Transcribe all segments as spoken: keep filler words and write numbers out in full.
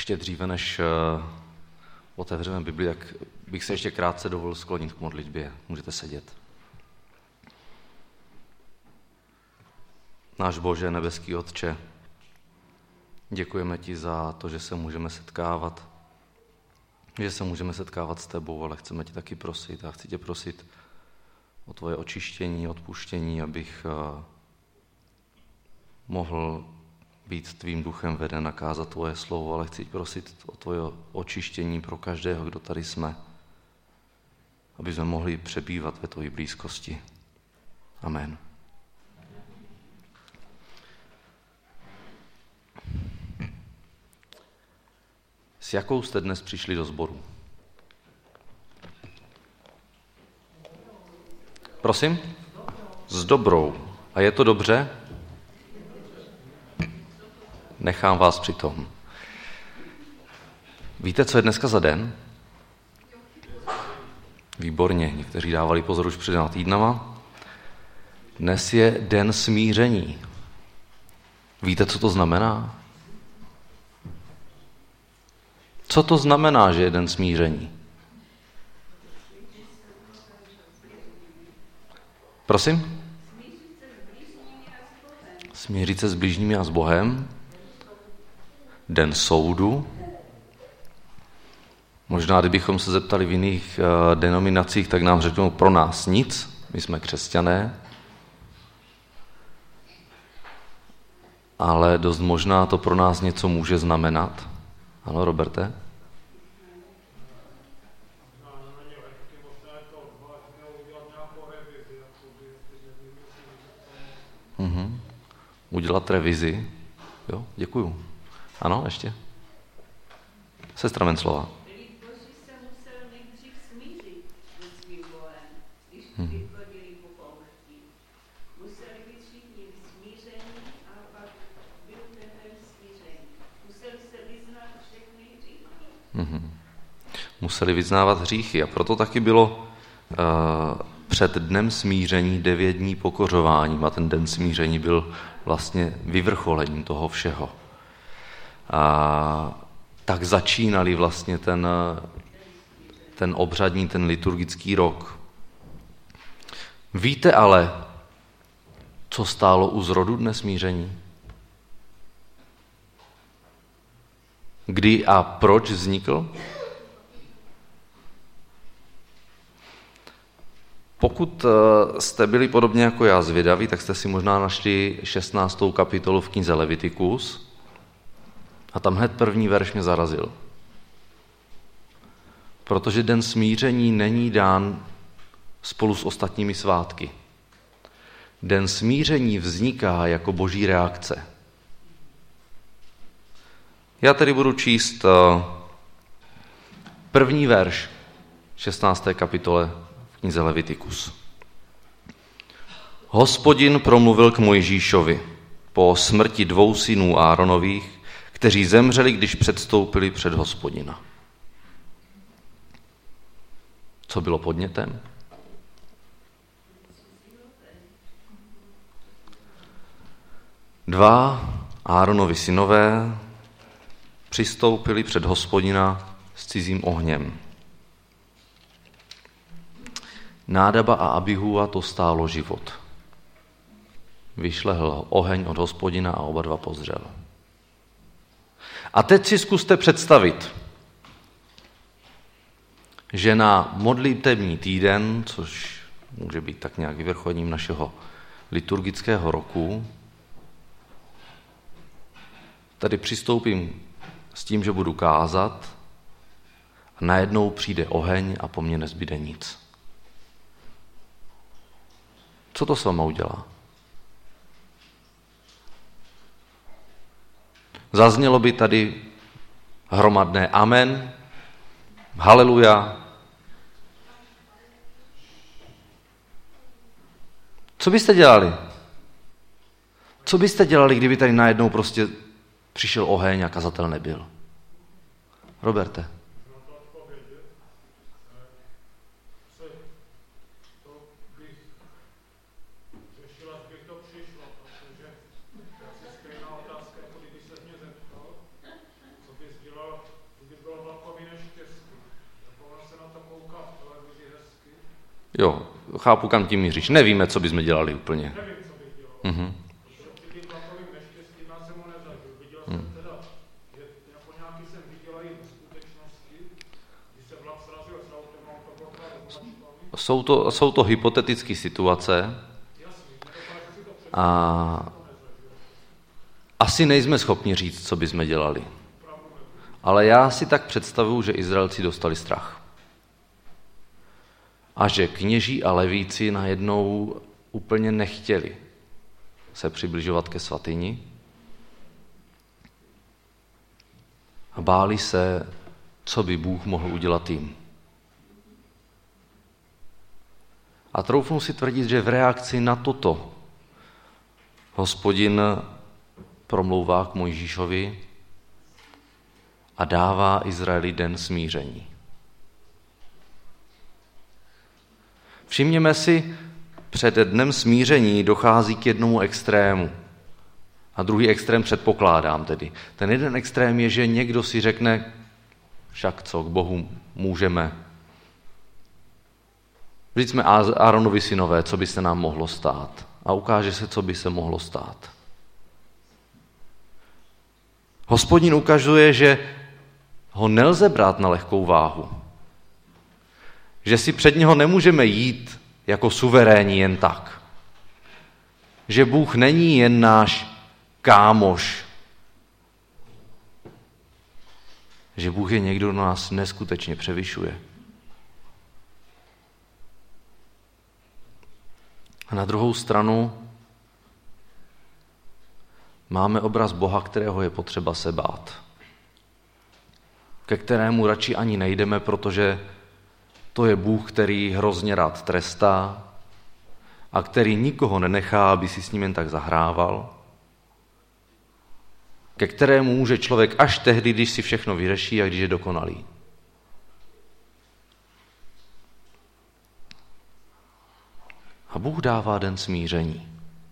Ještě dříve, než otevřeme Bibli, tak bych se ještě krátce dovolil sklonit k modlitbě. Můžete sedět. Náš Bože, nebeský Otče, děkujeme ti za to, že se můžeme setkávat, že se můžeme setkávat s tebou, ale chceme ti taky prosit a chci tě prosit o tvoje očištění, odpuštění, abych mohl být tvým duchem veden a kázat tvoje slovo, ale chci prosit o tvoje očištění pro každého, kdo tady jsme, aby jsme mohli přebývat ve tvojí blízkosti. Amen. S jakou jste dnes přišli do sboru? Prosím? S dobrou. A je to dobře? Nechám vás při tom. Víte, co je dneska za den? Výborně, někteří dávali pozor už před dvěma týdnama. Dnes je den smíření. Víte, co to znamená? Co to znamená, že je den smíření? Prosím? Smířit se s bližními a s Bohem. Den soudu. Možná, kdybychom se zeptali v jiných uh, denominacích, tak nám řeknou pro nás nic. My jsme křesťané. Ale dost možná to pro nás něco může znamenat. Ano, Roberte? Mhm. Udělat revizi. Jo, děkuju. Ano, ještě? Sestra Menclová. Hmm. Hmm. Museli vyznávat hříchy a proto taky bylo uh, před dnem smíření devět dní pokořováním a ten den smíření byl vlastně vyvrcholením toho všeho. A tak začínali vlastně ten, ten obřadní, ten liturgický rok. Víte ale, co stálo u zrodu dne smíření? Kdy a proč vznikl? Pokud jste byli podobně jako já zvědaví, tak jste si možná našli šestnáctou kapitolu v knize Levitikus a tam hned první verš mě zarazil. Protože den smíření není dán spolu s ostatními svátky. Den smíření vzniká jako boží reakce. Já tedy budu číst první verš šestnácté kapitole v knize Levitikus. Hospodin promluvil k Mojžíšovi po smrti dvou synů Áronových, kteří zemřeli, když předstoupili před Hospodina. Co bylo podnětem? Dva Áronovi synové přistoupili před Hospodina s cizím ohněm. Nádaba a Abihua to stálo život. Vyšlehl oheň od Hospodina a oba dva pozřel. A teď si zkuste představit, že na modlitební týden, což může být tak nějak vyvrcholením našeho liturgického roku, tady přistoupím s tím, že budu kázat a najednou přijde oheň a po mně nezbyde nic. Co to s váma udělá? Zaznělo by tady hromadné amen, haleluja. Co byste dělali? Co byste dělali, kdyby tady najednou prostě přišel oheň a kazatel nebyl? Roberte. dělal Jo, chápu, kam tím míříš. Nevíme, co bychom dělali úplně. Nevím, co bych dělal. Mhm. Při tím takovým neštěstím já jsem ho nezažil. Viděl jsem teda, že jako nějaký jsem viděl i v skutečnosti, když se vlak srazil s autem a to bylo právě jsou to, jsou to hypotetické situace a asi nejsme schopni říct, co bychom dělali. Ale já si tak představuju, že Izraelci dostali strach. A že kněží a levíci najednou úplně nechtěli se přibližovat ke svatyni a báli se, co by Bůh mohl udělat jim. A troufnu si tvrdit, že v reakci na toto Hospodin promlouvá k Mojžíšovi a dává Izraeli den smíření. Všimněme si, před dnem smíření dochází k jednomu extrému. A druhý extrém předpokládám tedy. Ten jeden extrém je, že někdo si řekne, však co, k Bohu můžeme. Vždyť jsme Áronovi synové, co by se nám mohlo stát. A ukáže se, co by se mohlo stát. Hospodin ukazuje, že ho nelze brát na lehkou váhu. Že si před něho nemůžeme jít jako suverénní jen tak. Že Bůh není jen náš kámoš. Že Bůh je někdo, kdo nás neskutečně převyšuje. A na druhou stranu máme obraz Boha, kterého je potřeba se bát. Ke kterému radši ani nejdeme, protože to je Bůh, který hrozně rád trestá a který nikoho nenechá, aby si s ním jen tak zahrával. Ke kterému může člověk až tehdy, když si všechno vyřeší a když je dokonalý. A Bůh dává den smíření.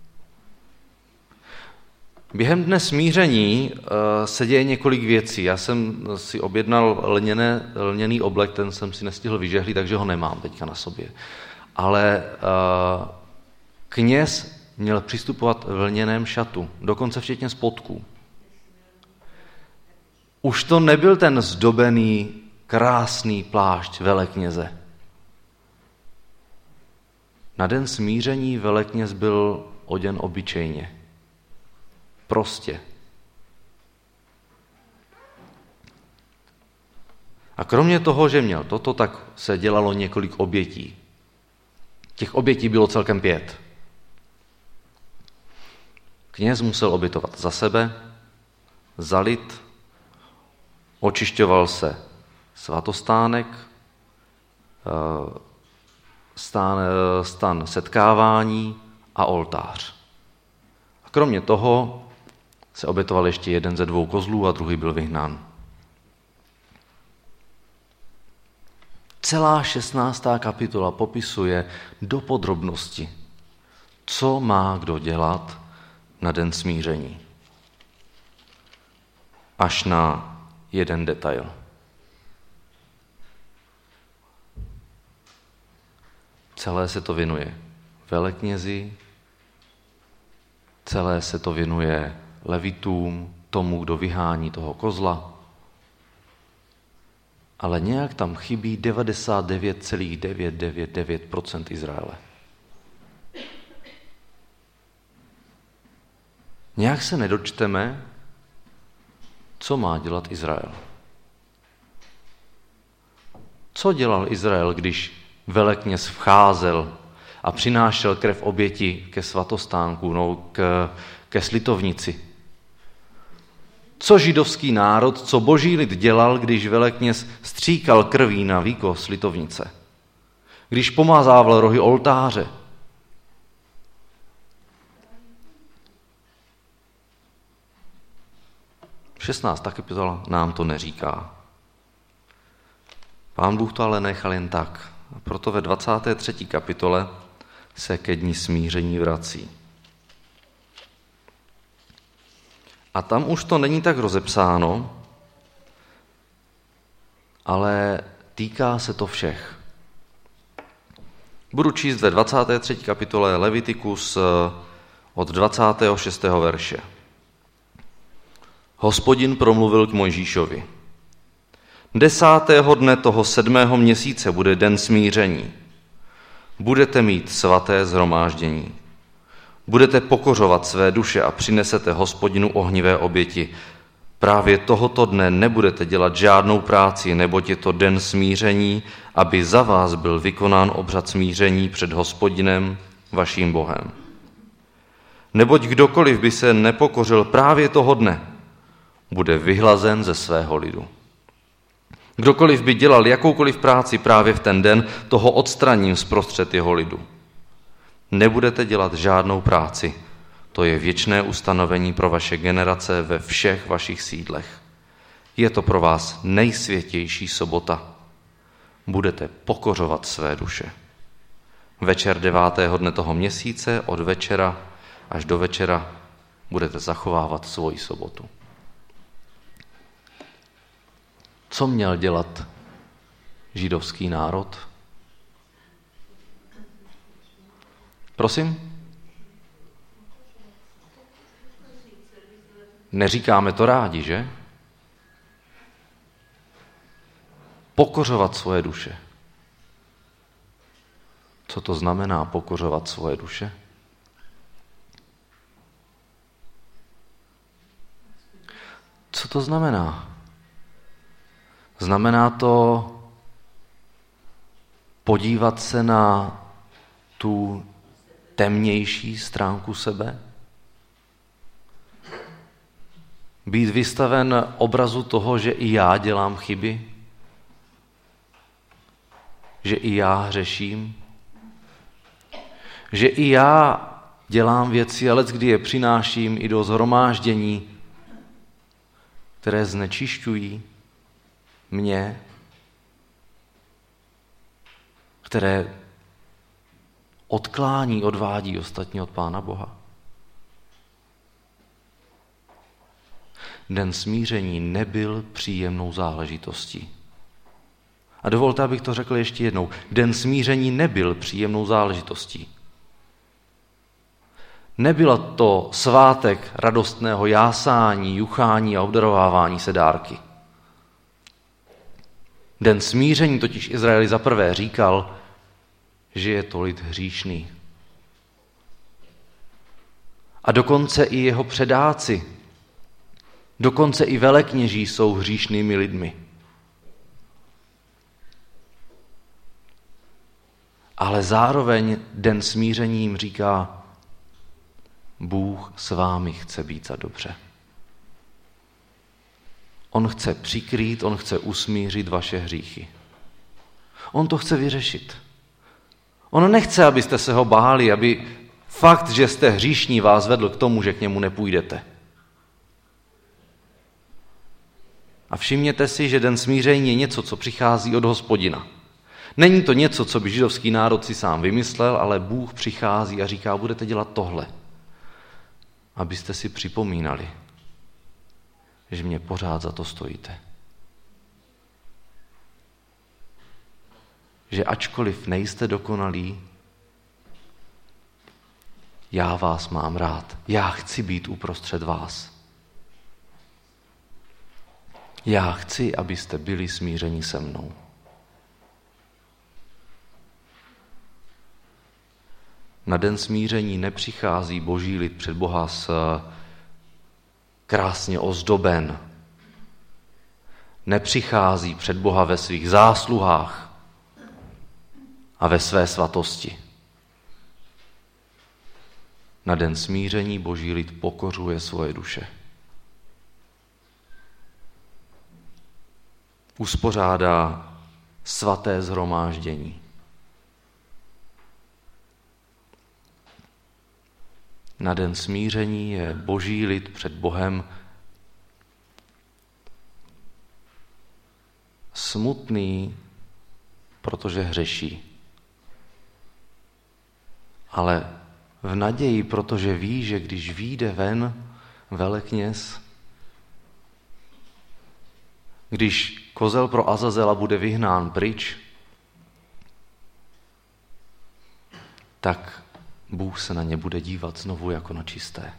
Během dne smíření uh, se děje několik věcí. Já jsem si objednal lněné, lněný oblek, ten jsem si nestihl vyžehlit, takže ho nemám teďka na sobě. Ale uh, kněz měl přistupovat v lněném šatu, dokonce včetně spodků. Už to nebyl ten zdobený, krásný plášť velekněze. Na den smíření velekněz byl oděn obyčejně. Prostě. A kromě toho, že měl toto, tak se dělalo několik obětí. Těch obětí bylo celkem pět. Kněz musel obětovat za sebe, za lid, očišťoval se svatostánek, stan, stan setkávání a oltář. A kromě toho se obětoval ještě jeden ze dvou kozlů a druhý byl vyhnán. Celá šestnáctá kapitola popisuje do podrobnosti, co má kdo dělat na den smíření. Až na jeden detail. Celé se to věnuje veleknězi, celé se to věnuje levitům, tomu, kdo vyhání toho kozla, ale nějak tam chybí devadesát devět celá devět devět devět procent Izraele. Nějak se nedočteme, co má dělat Izrael. Co dělal Izrael, když velekněz vcházel a přinášel krev oběti ke svatostánku, no, k, ke slitovnici? Co židovský národ, co boží lid dělal, když velekněz stříkal krví na víko slitovnice? Když pomazával rohy oltáře? šestnáctá kapitola nám to neříká. Pán Bůh to ale nechal jen tak. A proto ve dvacáté třetí kapitole se ke dni smíření vrací. A tam už to není tak rozepsáno, ale týká se to všech. Budu číst ve dvacáté třetí kapitole Levitikus od dvacátého šestého verše. Hospodin promluvil k Mojžíšovi. Desátého dne toho sedmého měsíce bude den smíření. Budete mít svaté shromáždění. Budete pokořovat své duše a přinesete Hospodinu ohnivé oběti. Právě tohoto dne nebudete dělat žádnou práci, neboť je to den smíření, aby za vás byl vykonán obřad smíření před Hospodinem, vaším Bohem. Neboť kdokoliv by se nepokořil právě toho dne, bude vyhlazen ze svého lidu. Kdokoliv by dělal jakoukoliv práci právě v ten den, toho odstraním zprostřed jeho lidu. Nebudete dělat žádnou práci. To je věčné ustanovení pro vaše generace ve všech vašich sídlech. Je to pro vás nejsvětější sobota. Budete pokořovat své duše. Večer devátého dne toho měsíce od večera až do večera budete zachovávat svoji sobotu. Co měl dělat židovský národ? Prosím? Neříkáme to rádi, že? Pokořovat svoje duše. Co to znamená pokořovat svoje duše? Co to znamená? Znamená to podívat se na tu temnější stránku sebe? Být vystaven obrazu toho, že i já dělám chyby? Že i já hřeším? Že i já dělám věci, ale kdy je přináším i do shromáždění, které znečišťují mě, které odklání, odvádí ostatní od Pána Boha. Den smíření nebyl příjemnou záležitostí. A dovolte, abych to řekl ještě jednou. Den smíření nebyl příjemnou záležitostí. Nebyla to svátek radostného jásání, juchání a obdarovávání se dárky. Den smíření totiž Izraeli zaprvé říkal, že je to lid hříšný. A dokonce i jeho předáci, dokonce i velekněží jsou hříšnými lidmi. Ale zároveň den smíření jim říká, Bůh s vámi chce být za dobře. On chce přikrýt, on chce usmířit vaše hříchy. On to chce vyřešit. On nechce, abyste se ho báli, aby fakt, že jste hříšní, vás vedl k tomu, že k němu nepůjdete. A všimněte si, že den smíření je něco, co přichází od Hospodina. Není to něco, co by židovský národ si sám vymyslel, ale Bůh přichází a říká, budete dělat tohle, abyste si připomínali, že mě pořád za to stojíte. Že ačkoliv nejste dokonalí, já vás mám rád. Já chci být uprostřed vás. Já chci, abyste byli smířeni se mnou. Na den smíření nepřichází boží lid před Boha s krásně ozdoben. Nepřichází před Boha ve svých zásluhách a ve své svatosti. Na den smíření boží lid pokořuje svoje duše. Uspořádá svaté shromáždění. Na den smíření je boží lid před Bohem smutný, protože hřeší. Ale v naději, protože ví, že když vyjde ven velekněz, když kozel pro Azazela bude vyhnán pryč, tak Bůh se na ně bude dívat znovu jako na čisté.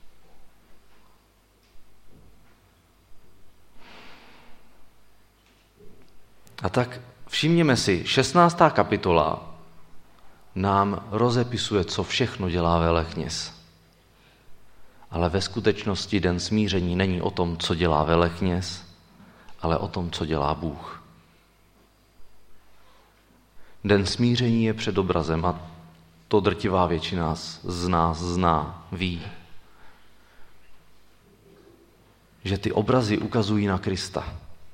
A tak všimněme si, šestnáctá kapitola nám rozepisuje, co všechno dělá velekněz. Ale ve skutečnosti den smíření není o tom, co dělá velekněz, ale o tom, co dělá Bůh. Den smíření je před obrazem a to drtivá většina z nás zná, ví, že ty obrazy ukazují na Krista.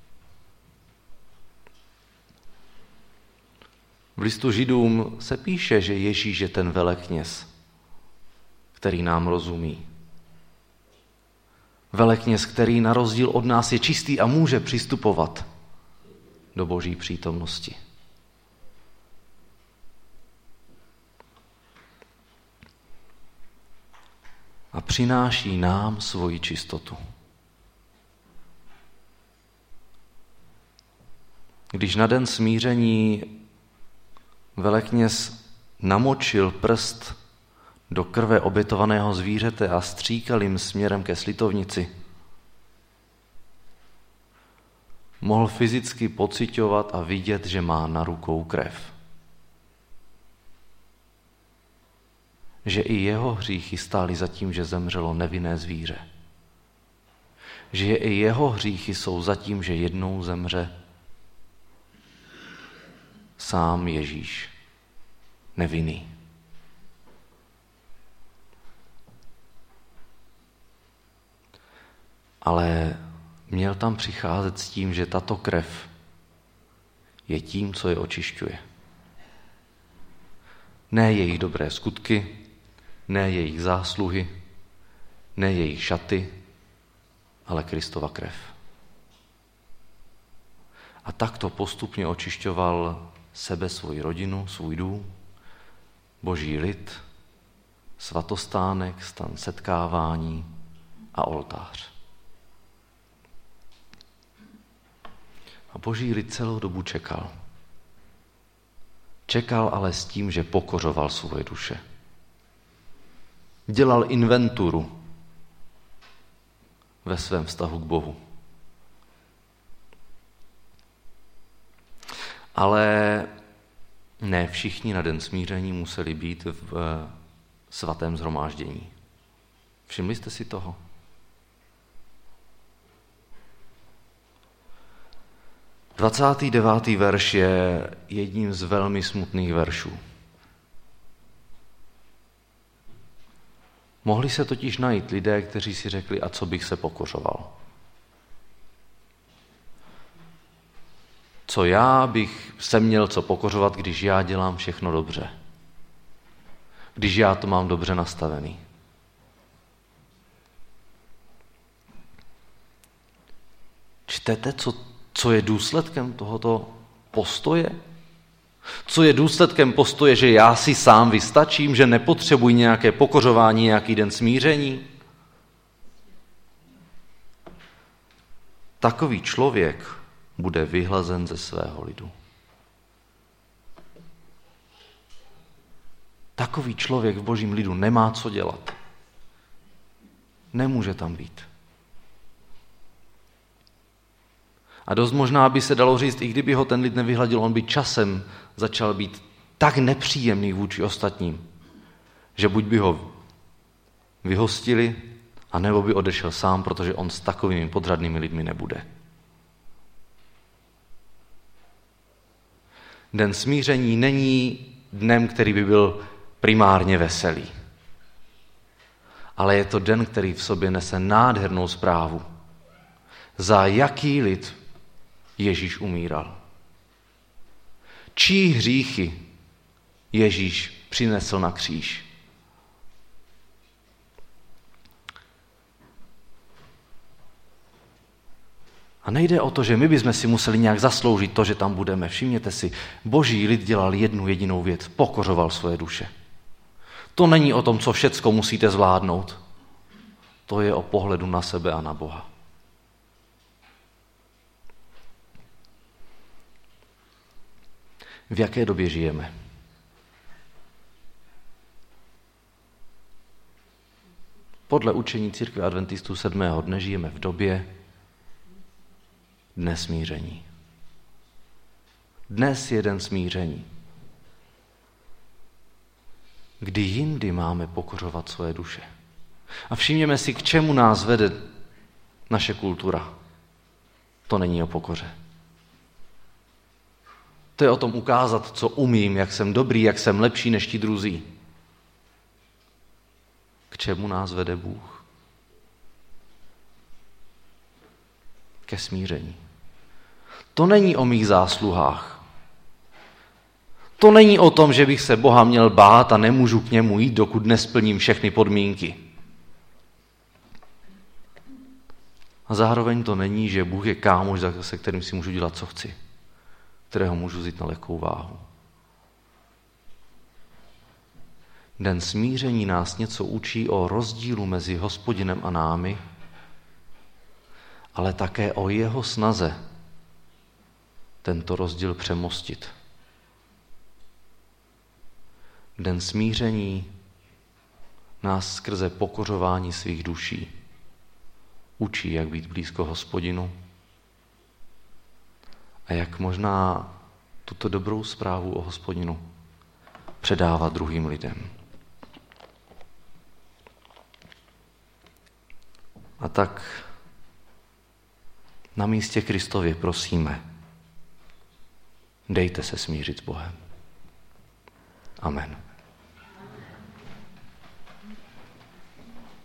V listu Židům se píše, že Ježíš je ten velekněz, který nám rozumí. Velekněz, který na rozdíl od nás je čistý a může přistupovat do Boží přítomnosti. A přináší nám svoji čistotu. Když na den smíření velekněz namočil prst do krve obětovaného zvířete a stříkal jim směrem ke slitovnici, mohl fyzicky pociťovat a vidět, že má na rukou krev. Že i jeho hříchy stály za tím, že zemřelo nevinné zvíře. Že i jeho hříchy jsou za tím, že jednou zemře sám Ježíš, nevinný. Ale měl tam přicházet s tím, že tato krev je tím, co je očišťuje. Ne jejich dobré skutky, ne jejich zásluhy, ne jejich šaty, ale Kristova krev. A takto postupně očišťoval sebe, svoji rodinu, svůj dům, Boží lid, svatostánek, stan setkávání a oltář. A Boží lid celou dobu čekal. Čekal ale s tím, že pokořoval svoje duše. Dělal inventuru ve svém vztahu k Bohu. Ale ne všichni na den smíření museli být v svatém shromáždění. Všimli jste si toho? dvacátý devátý verš je jedním z velmi smutných veršů. Mohli se totiž najít lidé, kteří si řekli, a co bych se pokořoval. Co já bych se měl co pokořovat, když já dělám všechno dobře. Když já to mám dobře nastavený. Čtete, co, co je důsledkem tohoto postoje? Co je důsledkem postoje, že já si sám vystačím, že nepotřebuji nějaké pokořování, nějaký den smíření? Takový člověk bude vyhlazen ze svého lidu. Takový člověk v Božím lidu nemá co dělat. Nemůže tam být. A dost možná by se dalo říct, i kdyby ho ten lid nevyhladil, on by časem začal být tak nepříjemný vůči ostatním, že buď by ho vyhostili, anebo by odešel sám, protože on s takovými podřadnými lidmi nebude. Den smíření není dnem, který by byl primárně veselý. Ale je to den, který v sobě nese nádhernou zprávu. Za jaký lid Ježíš umíral? Čí hříchy Ježíš přinesl na kříž? A nejde o to, že my bychom si museli nějak zasloužit to, že tam budeme. Všimněte si, Boží lid dělal jednu jedinou věc, pokořoval svoje duše. To není o tom, co všecko musíte zvládnout. To je o pohledu na sebe a na Boha. V jaké době žijeme? podle učení církve adventistů sedmého dne žijeme v době dne smíření. Dnes je den smíření. Kdy jindy máme pokořovat svoje duše. A všimněme si, k čemu nás vede naše kultura. To není o pokoře. To je o tom ukázat, co umím, jak jsem dobrý, jak jsem lepší než ti druzí. K čemu nás vede Bůh? Ke smíření. To není o mých zásluhách. To není o tom, že bych se Boha měl bát a nemůžu k němu jít, dokud nesplním všechny podmínky. A zároveň to není, že Bůh je kámoš, se kterým si můžu dělat, co chci, kterého můžu vzít na lehkou váhu. Den smíření nás něco učí o rozdílu mezi Hospodinem a námi, ale také o jeho snaze tento rozdíl přemostit. Den smíření nás skrze pokořování svých duší učí, jak být blízko Hospodinu a jak možná tuto dobrou zprávu o Hospodinu předávat druhým lidem. A tak na místě Kristově prosíme, dejte se smířit s Bohem. Amen.